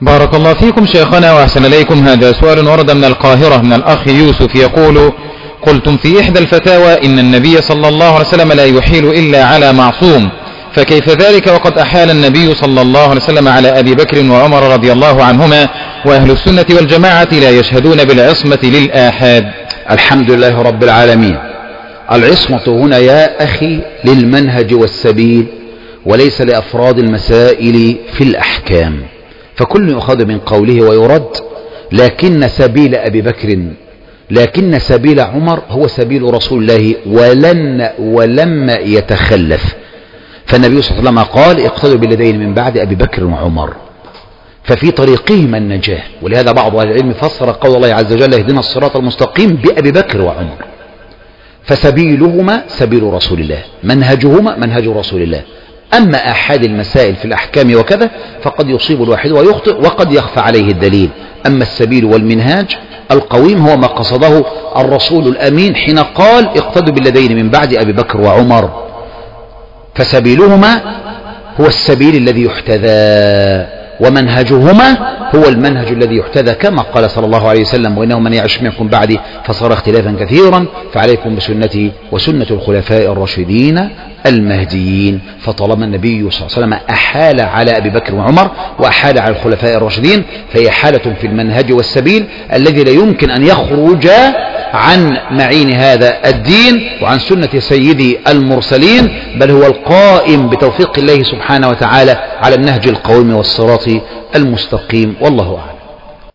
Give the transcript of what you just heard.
بارك الله فيكم شيخنا وأحسن إليكم. هذا سؤال ورد من القاهرة من الأخ يوسف يقول: قلتم في إحدى الفتاوى إن النبي صلى الله عليه وسلم لا يحيل إلا على معصوم، فكيف ذلك وقد أحال النبي صلى الله عليه وسلم على أبي بكر وعمر رضي الله عنهما، وأهل السنة والجماعة لا يشهدون بالعصمة للآحاد؟ الحمد لله رب العالمين. العصمة هنا يا أخي للمنهج والسبيل وليس لأفراد المسائل في الأحكام، فكل يؤخذ من قوله ويرد، لكن سبيل أبي بكر لكن سبيل عمر هو سبيل رسول الله ولم يتخلف، فالنبي صلى الله عليه وسلم قال: اقتدوا بالذين من بعد أبي بكر وعمر، ففي طريقهما النجاة. ولهذا بعض أهل العلم فسر قول الله عز وجل: اهدنا الصراط المستقيم بأبي بكر وعمر، فسبيلهما سبيل رسول الله، منهجهما منهج رسول الله. أما أحد المسائل في الأحكام وكذا فقد يصيب الواحد ويخطئ وقد يخفى عليه الدليل. أما السبيل والمنهاج القويم هو ما قصده الرسول الأمين حين قال: اقتدوا بالذين من بعد أبي بكر وعمر، فسبيلهما هو السبيل الذي يحتذى، ومنهجهما هو المنهج الذي يحتذى، كما قال صلى الله عليه وسلم: وإنه من يعش منكم بعدي فصار اختلافا كثيرا فعليكم بسنتي وسنة الخلفاء الراشدين المهديين. فطالما النبي صلى الله عليه وسلم أحال على أبي بكر وعمر وأحال على الخلفاء الراشدين فهي حالة في المنهج والسبيل الذي لا يمكن أن يخرج عن معين هذا الدين وعن سنة سيدي المرسلين، بل هو القائم بتوفيق الله سبحانه وتعالى على النهج القويم والصراط المستقيم، والله أعلم.